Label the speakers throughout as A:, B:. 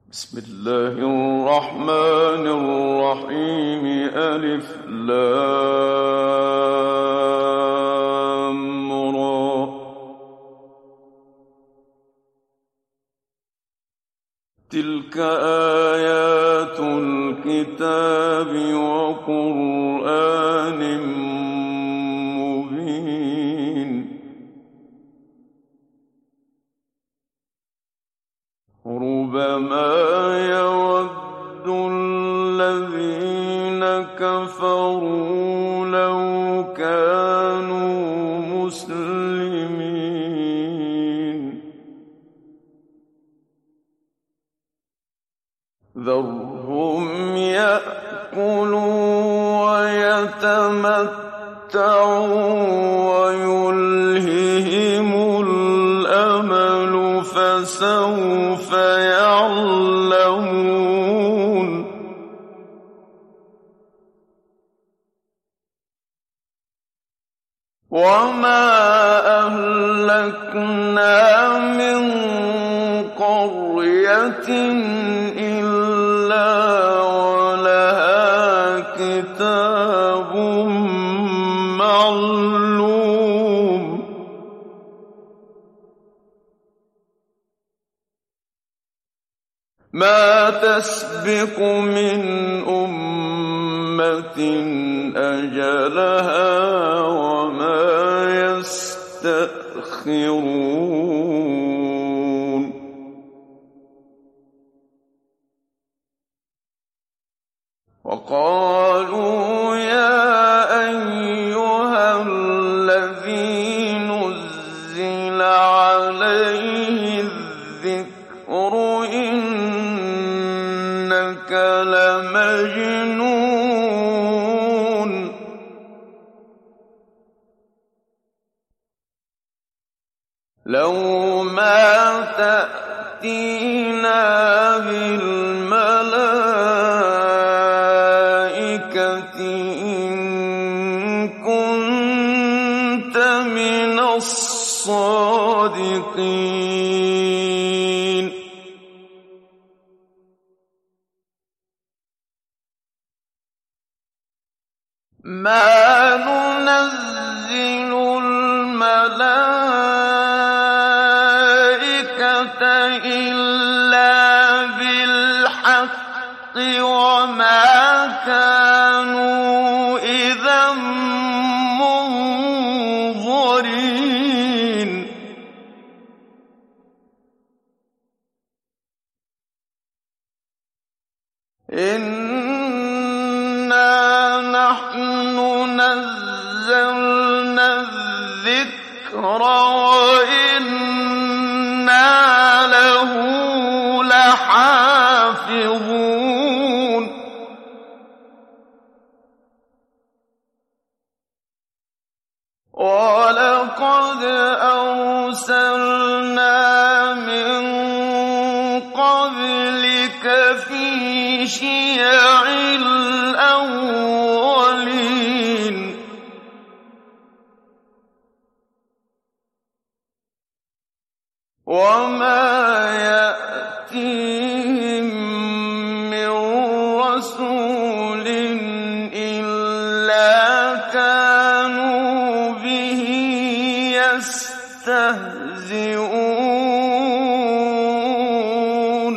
A: بسم الله الرحمن الرحيم. ألف لام را. تلك آيات الكتاب وقرآن مبين. ربما يود الذين كفروا لو كانوا مسلمين. ذرهم يأكلوا ويتمتعوا ويلههم الأمل فسوف يعلمون. وما أهلكنا من قرية إلا ولها كتاب معلوم. ما تسبق من أمة أجلها وما يستأخرون. وقالوا يا أيها الذي نزل عليه الذكر إنك لمجنون. لو ما تأتينا بالملائكة إن كنت من الصادقين. ما ننزل الملائكة إلا بالحق وما كانوا إذا منظرين. إنا نحن نزلنا الذكر وإنا له لحافظون. ولقد أرسلنا من قبلك في شيع الأولين. وما يأتيهم من رسول إلا كانوا به يستهزئون.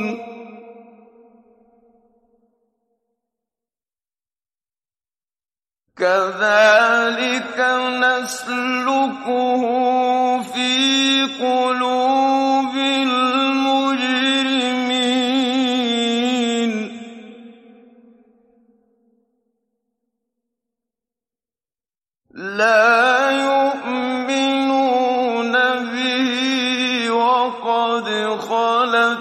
A: كذلك نسلكه في قلوب المجرمين. لا يؤمنون به وقد خلت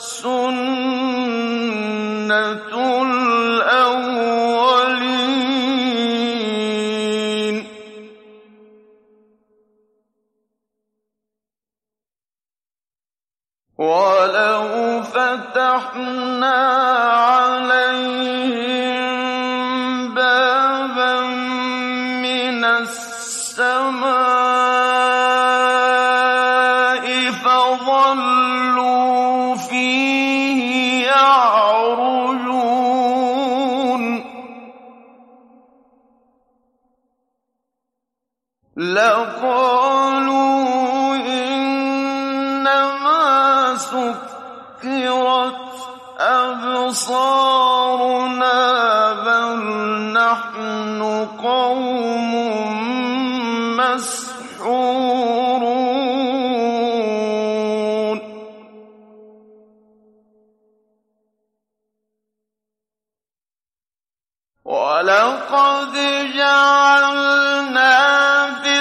A: سنة الأولين. ولو فتحنا عليهم بابا من السماء فظلوا فيه يعرجون لقالوا إنما سكرت أبصارنا بل نحن قوم مسحورون ولقد جعلنا في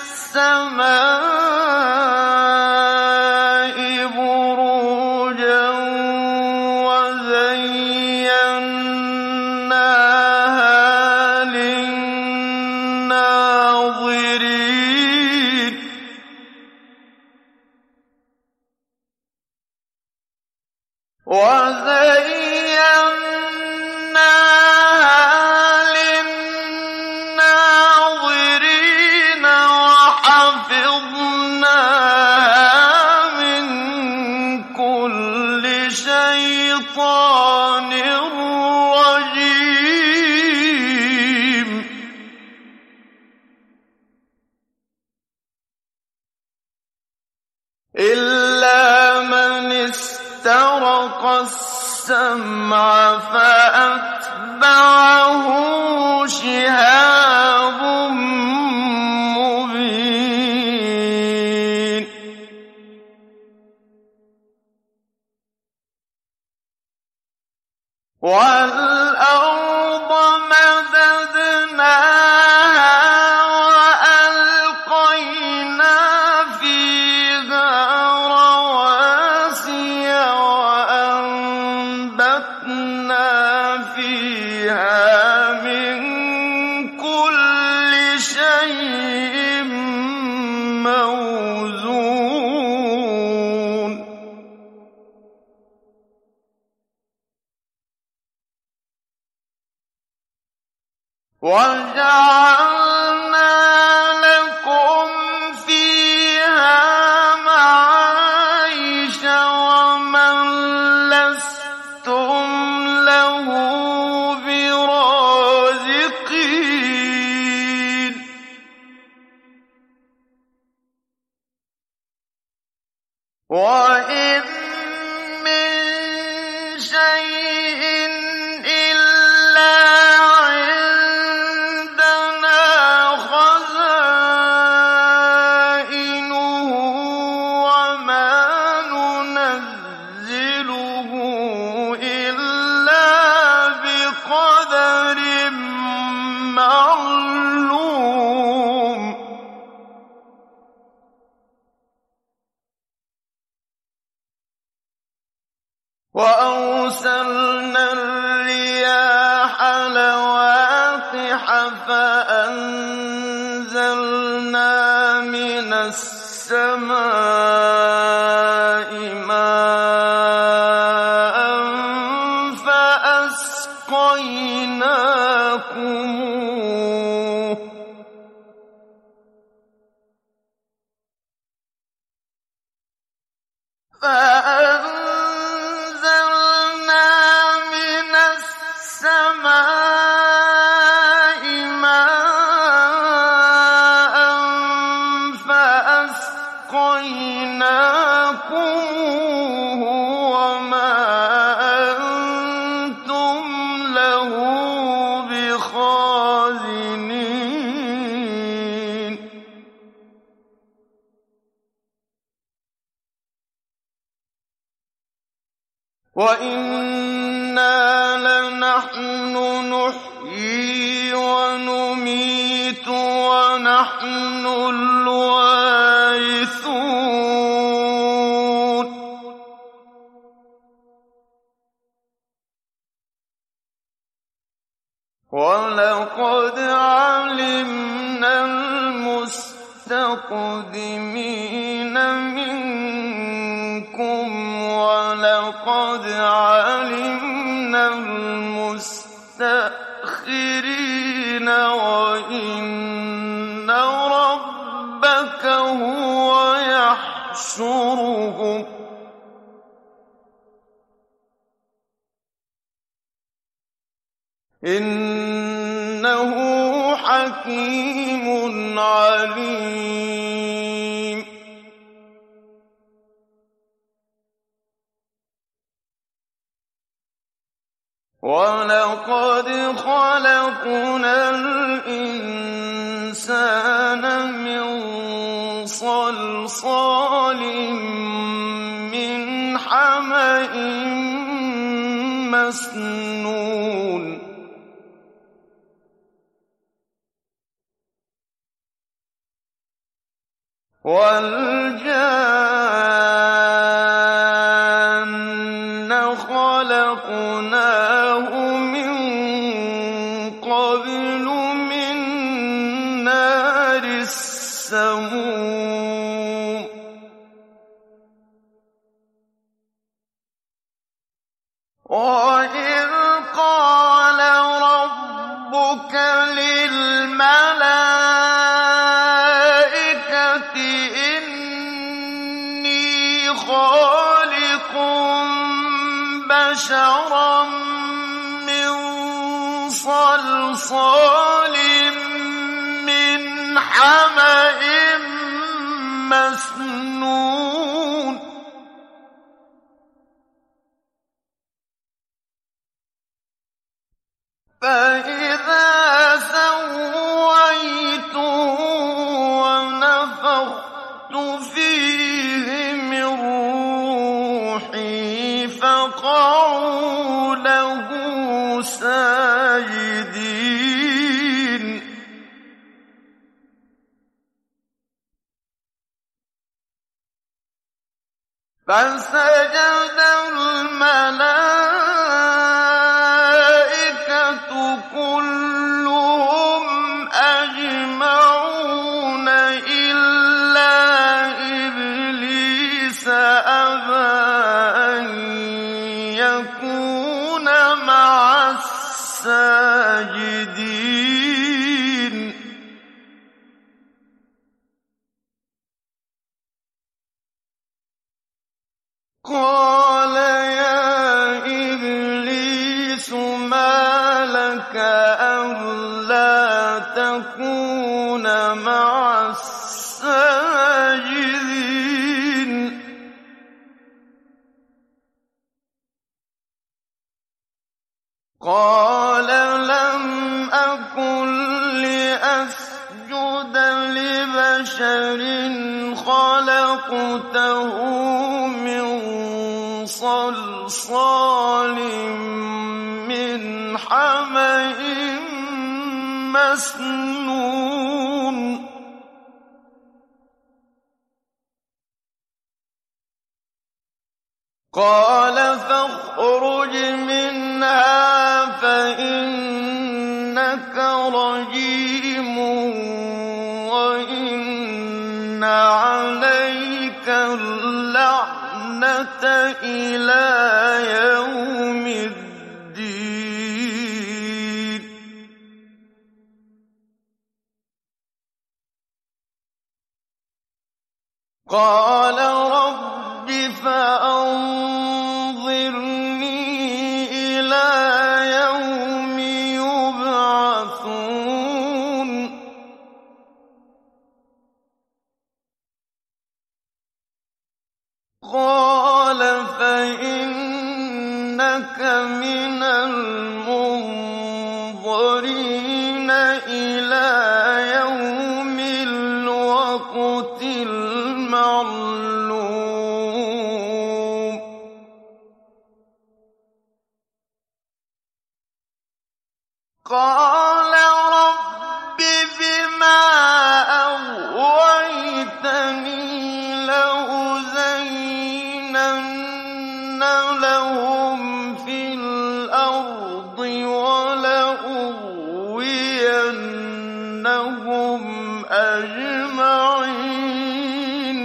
A: السماء بروجا وزيناها للناظرين وحفظناها من كل شيطان رجيم إلا من استرق السمع فأتبعه شهاب مبين والأرض مددناها وألقينا فيها رواسي وأنبتنا فيها من كل شيء موزون وجعلنا لكم فيها معايش ومن لستم له برازقين وإن من شيء إلا عندنا خزائنه وما ننزله إلا بقدر معلوم وأرسلنا الرياح لواقح فأنزلنا من السماء ماء فأسقيناكموه فأنزلنا من السماء ماء فأسقيناكموه وما أنتم له بخازنين وإنا لنحن نحيي ونميت ونحن الوارثون ولقد علمنا المستقدمين منكم ولقد علمنا المستأخرين وإن ربك هو يحشرهم إِنَّهُ حَكِيمٌ عَلِيمٌ وَلَقَدْ خَلَقْنَا الْإِنسَانَ مِن صَلْصَالٍ مِّنْ حَمَإٍ مَّسْنُونٍ وَالْجَانَّ خَلَقْنَاهُ مِن قَبْلُ مِن نَّارِ السَّمُومِ وَإِذْ قَالَ رَبُّكَ لِلْمَلَائِكَةِ إِنِّي خَالِقٌ بَشَرًا مِّن صَلْصَالٍ مِّنْ حَمَإٍ مَّسْنُونٍ فَإِذَا سَوَّيْتُهُ وَنَفَخْتُ فِيهِ مِن رُّوحِي فَقَعُوا لَهُ سَاجِدِينَ فَسَجَدَ الْمَلَائِكَةُ كُلُّهُمْ أَجْمَعُونَ إِلَّا إِبْلِيسَ أَبَىٰ أَن يَكُونَ مَعَ السَّاجِدِينَ قَالَ يَا إِبْلِيسُ مَا لَكَ أَلَّا تَكُونَ مَعَ السَّاجِدِينَ قَالَ لَمْ أَكُن لِّأَسْجُدَ لِبَشَرٍ خَلَقْتَهُ مِن صَلْصَالٍ مِّنْ حَمَإٍ مَّسْنُونٍ قَالَ فَاخْرُجْ مِنْهَا فَإِنَّكَ رَجِيمٌ وَإِنَّ عَلَيْكَ اللَّعْنَةَ إِلَىٰ يَوْمِ الدِّينِ قَالَ رَبِّ فَأَنظِرْنِي إِلَىٰ يَوْمِ يُبْعَثُونَ قَالَ فَإِنَّكَ مِنَ الْمُنظَرِينَ إِلَىٰ يَوْمِ الْوَقْتِ الْمَعْلُومِ قَالَ رَبِّ بِمَا أَغْوَيْتَنِي لَأُزَيِّنَنَّ لَهُمْ فِي الْأَرْضِ وَلَأُغْوِيَنَّهُمْ أَجْمَعِينَ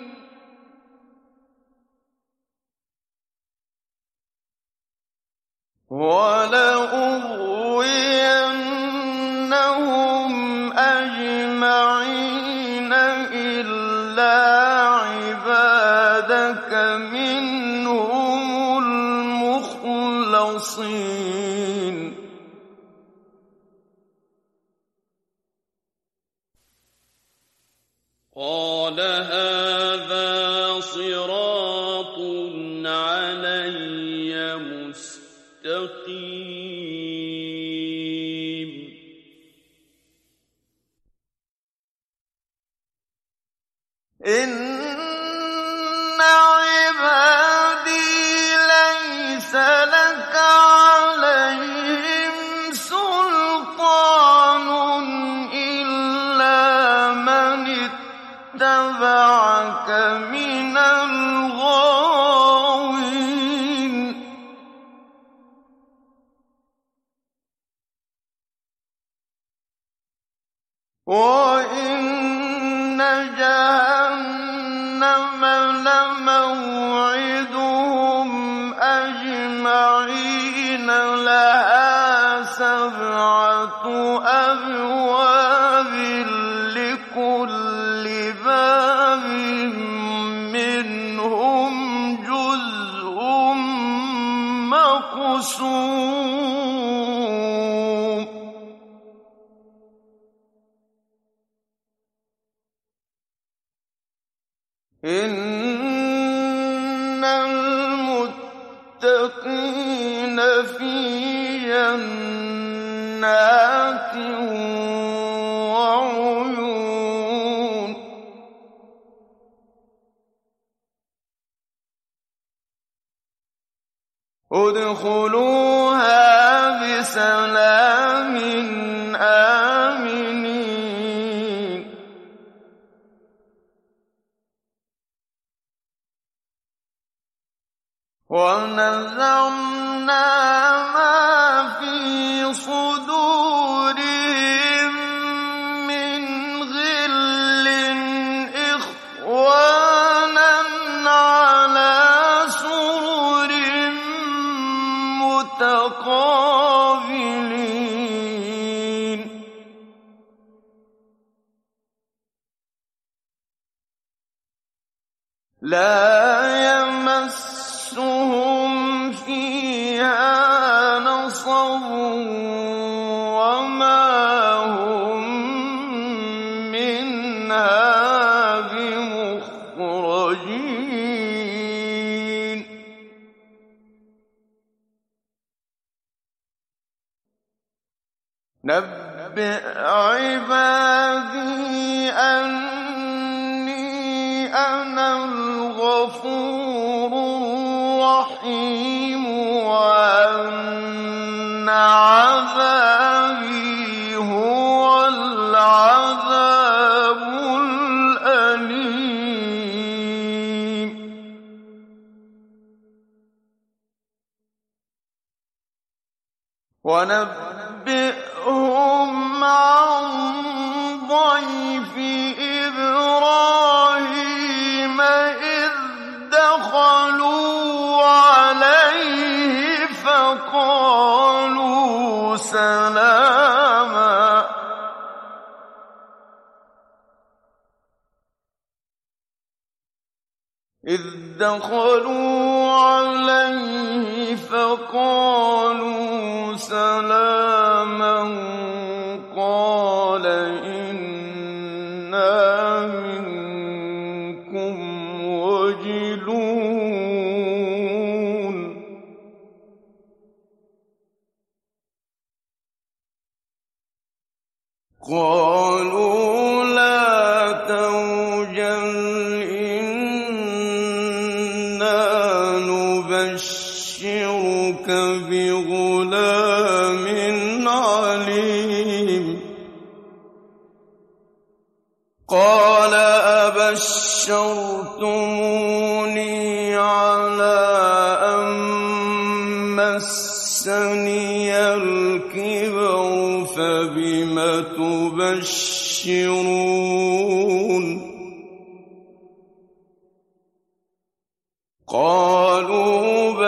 A: إِلَّا عِبَادَكَ مِنْهُمُ الْمُخْلَصِينَ
B: قَالَ هَٰذَا صِرَاطٌ عَلَيَّ مُسْتَقِيمٌ
A: إِنَّ عِبَادِي لَيْسَ لَكَ عَلَيْهِمْ سُلْطَانٌ إِلَّا مَنِ اتَّبَعَكَ مِنَ الْغَاوِينَ وَإِنَّ جَهَنَّمَ لَمَوْعِدُهُمْ أَجْمَعِينَ لَهَا 7 أَبْوَابٍ لِّكُلِّ بَابٍ مِّنْهُمْ جُزْءٌ مَّقْسُومٌ إِنَّ الْمُتَّقِينَ فِي جَنَّاتٍ وَعُيُونٍ ادْخُلُوهَا بِسَلَامٍ آمِنِينَ وَنَزَعْنَا مَا فِي صُدُورِهِم مِّنْ غِلٍّ إِخْوَانًا عَلَىٰ سُرُرٍ مُّتَقَابِلِينَ لَا يَمَسُّهُمْ فِيهَا نَصَبٌ وَمَا هُم مِّنْهَا بِمُخْرَجِينَ نَبِّئْ عِبَادِي أَنِّي أَنَا الْغَفُورُ الرَّحِيمُ وَأَنَّ عَذَابِي هُوَ الْعَذَابُ الْأَلِيمُ وَنَبِّئْهُمْ عَن ضَيْفِ إِبْرَاهِيمَ إِذْ دَخَلُوا عَلَيْهِ فَقَالُوا سَلَامًا قَالَ إِنَّا مِنكُمْ وَجِلُونَ قَالُوا لَا تَوْجَلْ إِنَّا نُبَشِّرُكَ بِغُلَامٍ عَلِيمٍ قَالَ أَبَشَّرْتُمُونِي عَلَىٰ أَن مَّسَّنِيَ الْكِبَرُ فَبِمَ تُبَشِّرُونَ قَالُوا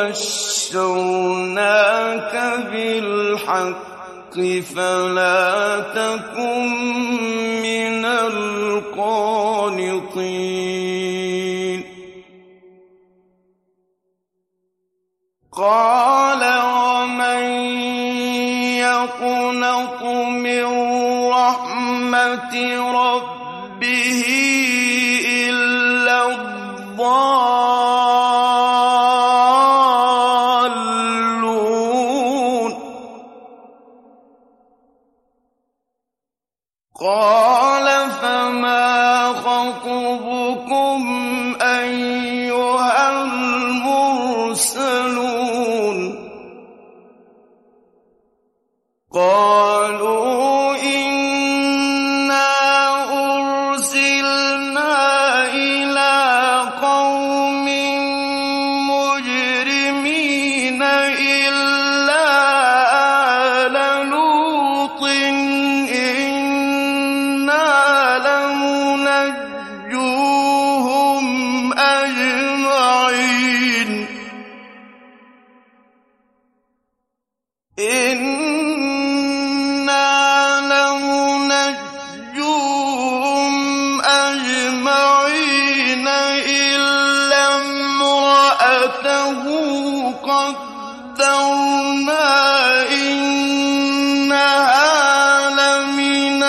A: بَشَّرْنَاكَ بِالْحَقِّ فَلَا تَكُن مِّنَ الْقَانِطِينَ قَالَ وَمَن يَقْنَطُ مِن رَّحْمَةِ رَبِّهِ قال فما خطبكم أيها المرسلون قالوا إنا أرسلنا إلى قوم مجرمين إلا آل لوط إنا لمنجوهم أجمعين إلا امرأته قدرنا إنها لمن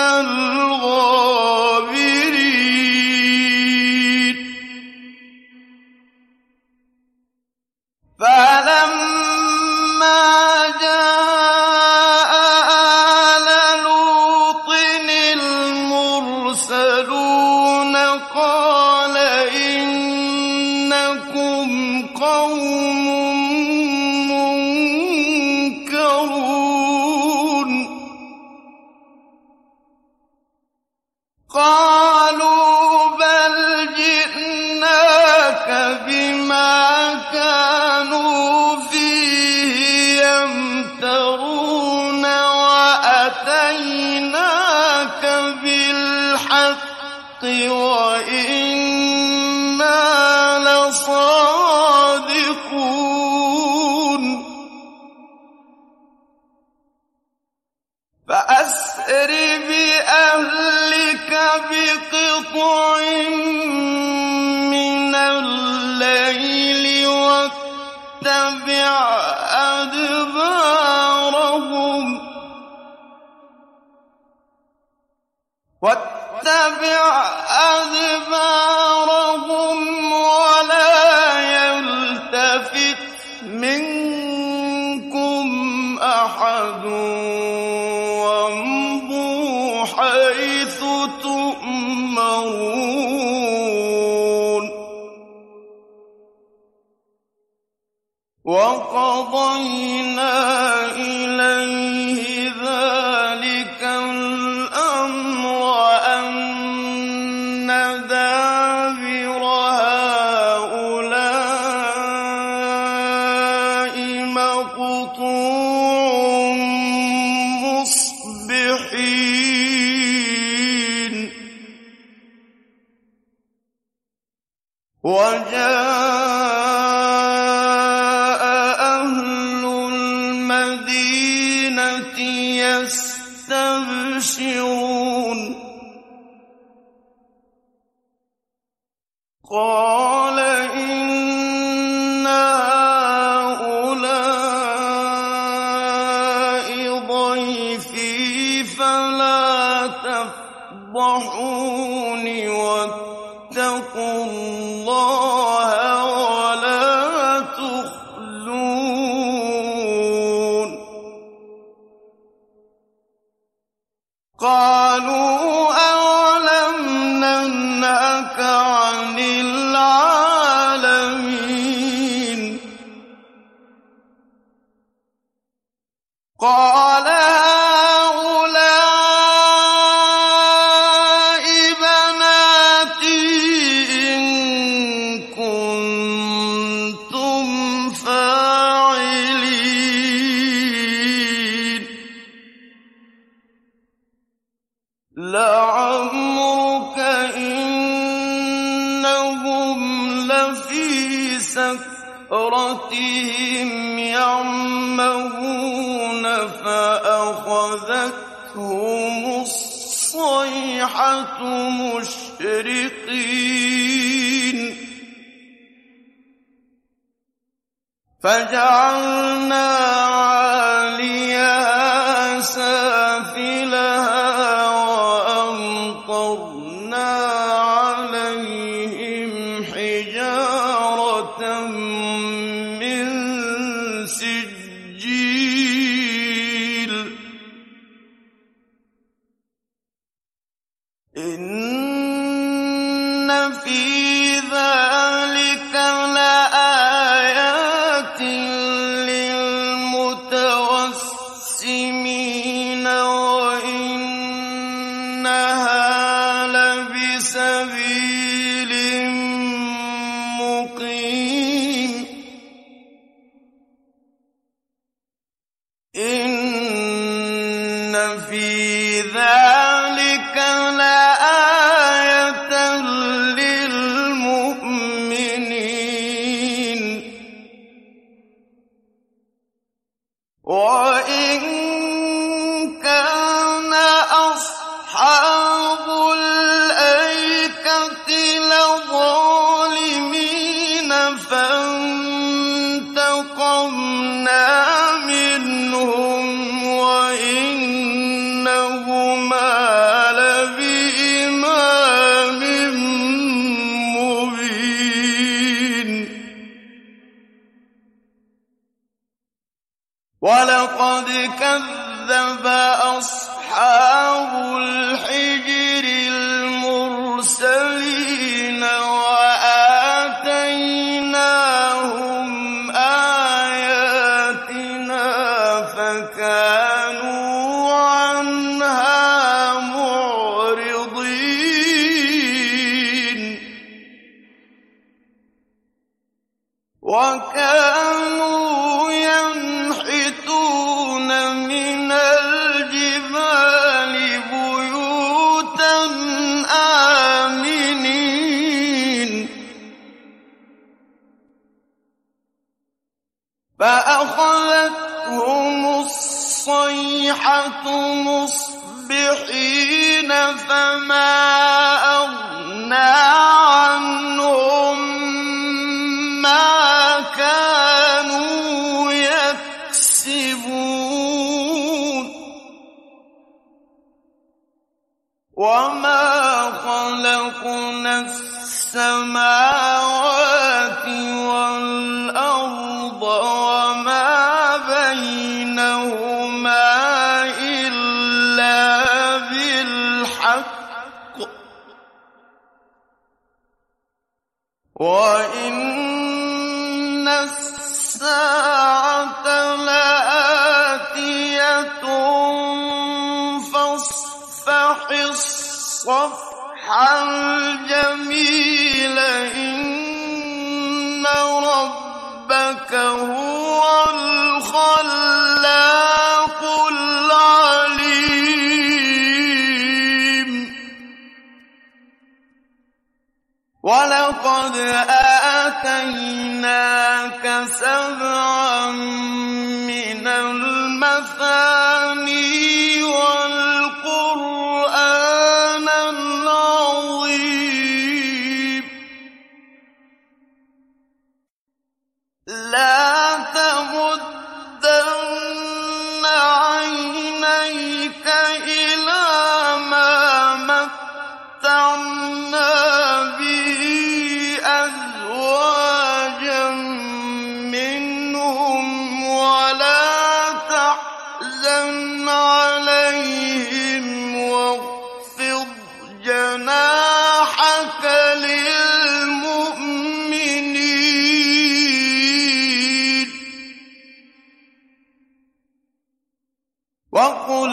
A: الغابرين فلما جاء آل لوط المرسلون قال إنكم قوم منكرون قالوا بل جئناك بما كانوا فيه يمترون وأتيناك بالحق وإنا لصادقون فأسر بأهلك بقطع من الليل واتبع أدبارهم ولا يلتفت منكم أحد وامضوا حيث تؤمرون وقضينا إليه ذلك الأمر أن دابر هؤلاء مقطوع مصبحين وجاء أهل المدينة يستبشرون قال إن هؤلاء ضيفي فلا تفضحون واتقوا الله ولا تخزون قالوا أولم ننهك عن العالمين قال هؤلاء بناتي إن كنتم فاعلين لعمرك إنهم لفي سكرتهم يعمهون فأخذتهم الصيحة مشرقين فجعلنا عاليها سافلها وأمطرنا عليهم حجارة من سجيل فِي ذَٰلِكَ لَآيَاتٍ لِّلْمُتَوَسِّمِينَ وَإِنَّهَا لَبِسَبِيلٍ مُّقِيمٍ إِنَّ فِي ذَٰلِكَ لَآيَةً لِّلْمُؤْمِنِينَ وَإِن كَانَ أَصْحَابُ الْأَيْكَةِ لَظَالِمِينَ فَانتَقَمْنَا مِنْهُمْ وَإِنَّهُمَا لَبِإِمَامٍ مُّبِينٍ وَلَقَدْ كَذَّبَ أَصْحَابُ الْحِجْرِ الْمُرْسَلِينَ وَآتَيْنَاهُمْ آيَاتِنَا فَكَانُوا عَنْهَا مُعْرِضِينَ وَكَانُوا يَنْحِتُونَ مِنَ الْجِبَالِ بُيُوتًا آمِنِينَ فَأَخَذَتْهُمُ الصَّيْحَةُ مُصْبِحِينَ فَمَا أَغْنَىٰ عَنْهُم مَّا كَانُوا يَكْسِبُونَ وَمَا خَلَقْنَا السَّمَاوَاتِ وَالْأَرْضَ وَمَا بَيْنَهُمَا إِلَّا بِالْحَقِّ وَإِنَّ السَّاعَةَ لَآتِيَةٌ فَاصْفَحِ الصَّفْحَ الْجَمِيلَ إِنَّ رَبَّكَ هُوَ الْخَلَّاقُ الْعَلِيمُ وَلَقَدْ آتَيْنَاكَ سَبْعًا مِّنَ الْمَثَانِي وَالْقُرْآنَ الْعَظِيمَ لَا تَمُدَّنَّ عَيْنَيْكَ إِلَىٰ مَا مَتَّعْنَا بِهِ أَزْوَاجًا مِّنْهُمْ وَلَا تَحْزَنْ عَلَيْهِمْ وَاخْفِضْ جَنَاحَكَ لِلْمُؤْمِنِينَ وَقُلْ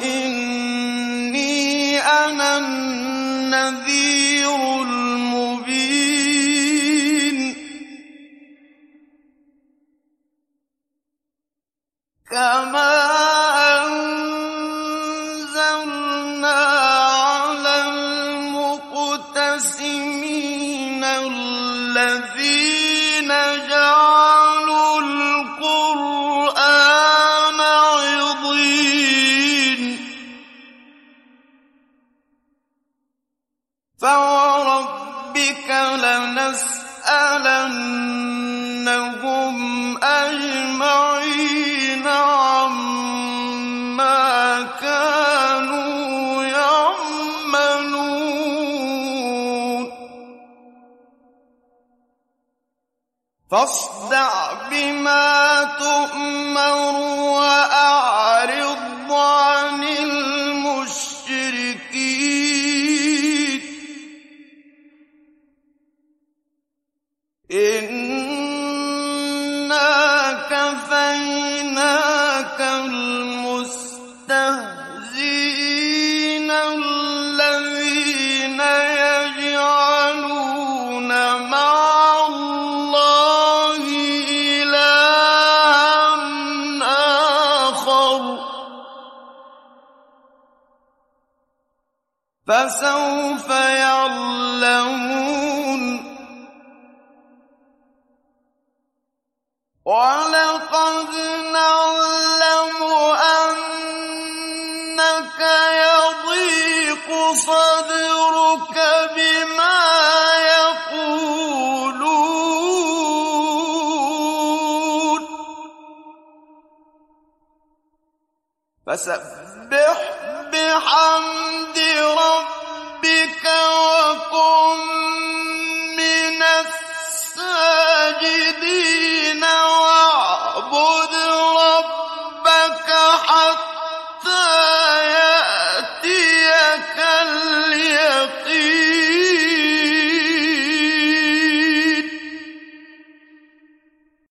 A: إِنِّي أَنَا النَّذِيرُ الْمُبِينُ كَمَا أَنزَلْنَا عَلَى الْمُقْتَسِمِينَ الَّذِينَ جَعَلُوا الْقُرْآنَ عِضِينَ فَوَرَبِّكَ لَنَسْأَلَنَّهُمْ أَجْمَعِينَ عَمَّا كَانُوا يَعْمَلُونَ فَاصْدَعْ بِمَا تُؤْمَرُ وَأَعْرِضْ عَنِ الْمُشْرِكِينَ فسوف يعلمون ولقد نعلم أنك يضيق صدرك بما يقولون فسبح بحمد ربك